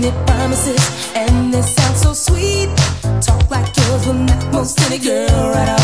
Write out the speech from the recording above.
many promises, and they sound so sweet. Talk like yours will knock most any girl right off